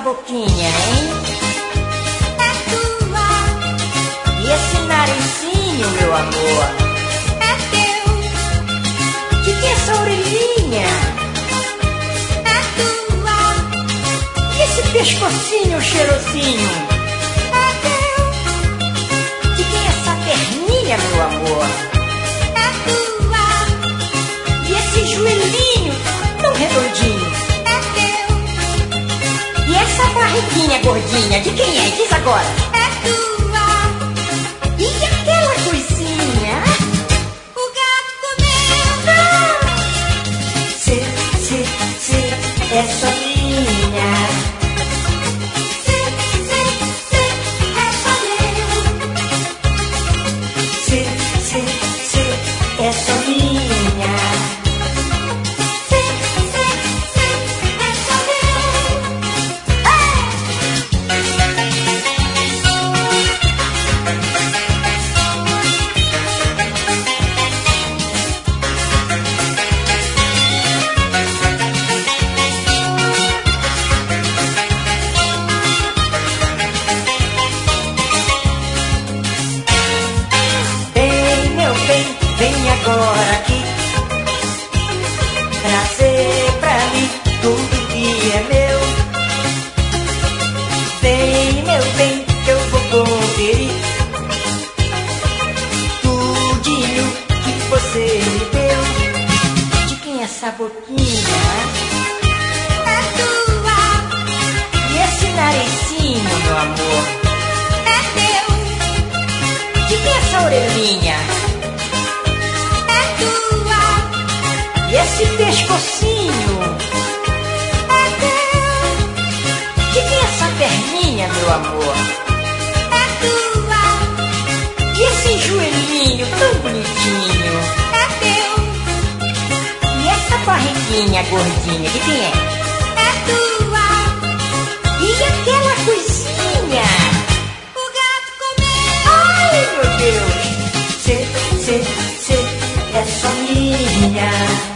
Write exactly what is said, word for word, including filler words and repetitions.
boquinha, hein? É tua. E esse narizinho, meu amor? É teu. De que é essa orelhinha? É tua. E esse pescocinho cheirosinho? É teu. De quem é essa perninha, meu amor? É tua. E esse joelhinho tão redondinho? É teu. E essa barriguinha gordinha, de quem é? Diz agora. É tua. E aquela coisinha? O gato comeu. Se, se, se, é só minha. Se, se, se, é só meu. Se, se, se, é só minha. Se, se, se, é só meu. Vem, meu bem, vem agora aqui. Trazer pra mim tudo que é meu. Vem, meu bem, que eu vou conferir tudinho que você me deu. De quem é essa boquinha? É tua. E esse narizinho, meu amor? É teu. De quem é essa orelhinha? É tua. E esse pescocinho? É teu. De quem é essa perninha, meu amor? É tua. E esse joelhinho tão bonitinho? É teu. E essa barriguinha gordinha, de quem é? É tua. E aquela coisinha? O gato comeu. Ai, meu Deus! Se, se, se, é só minha.